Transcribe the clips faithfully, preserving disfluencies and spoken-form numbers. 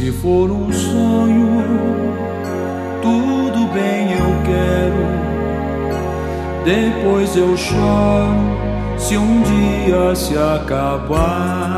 Se for um sonho, tudo bem, eu quero. Depois eu choro se um dia se acabar.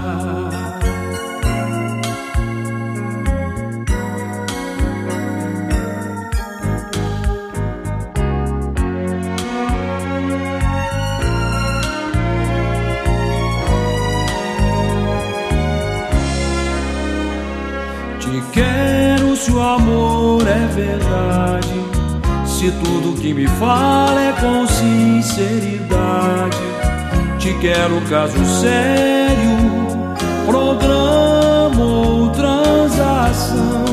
Te quero se o amor é verdade, se tudo que me fala é com sinceridade. Te quero caso sério, programa ou transação,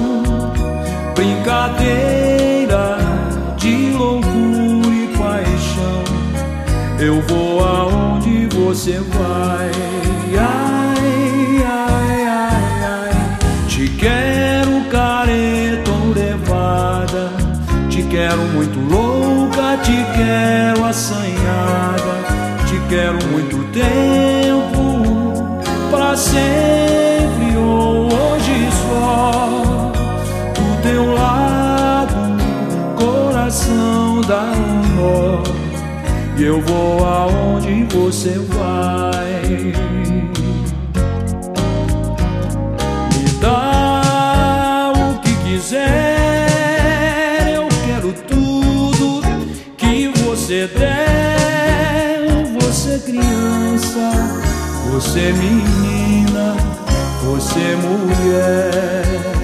brincadeira de loucura e paixão. Eu vou aonde você vai. Ai, ai, ai, ai. Te quero careta ou levada, te quero muito louca, te quero assanhada. Te quero muito tempo, pra sempre ou hoje só. Do teu lado, coração dá um nó, e eu vou aonde você vai. Me dá o que quiser, eu quero tudo que você der. Você criança, você menina, você mulher.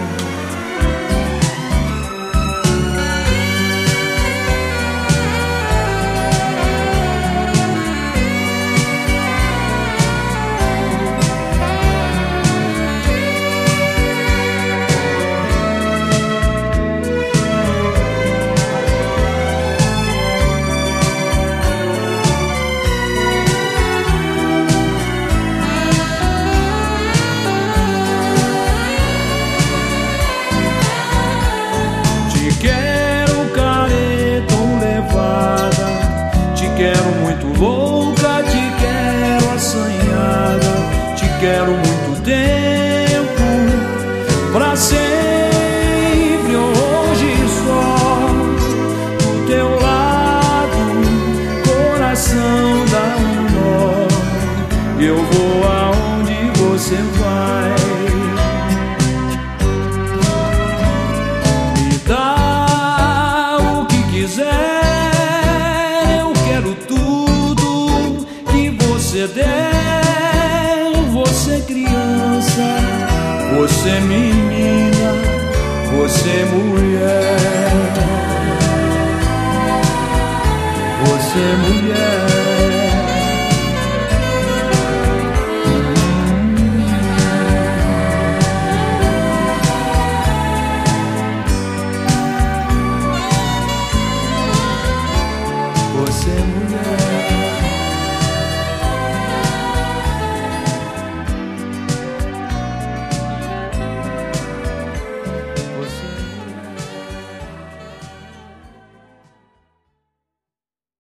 Quero muito louca, te quero assanhada, te quero muito tempo, pra sempre hoje só. Do teu lado, coração dá um nó, e eu vou aonde você vai. Me dá o que quiser, você der. Você criança, você menina, você mulher.